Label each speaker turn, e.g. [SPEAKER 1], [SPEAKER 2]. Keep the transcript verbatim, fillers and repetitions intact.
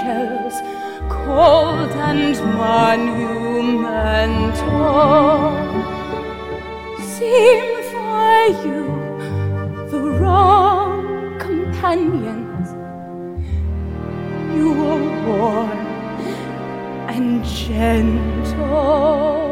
[SPEAKER 1] angels, cold and monumental, seem for you the wrong companions. You were warm and gentle.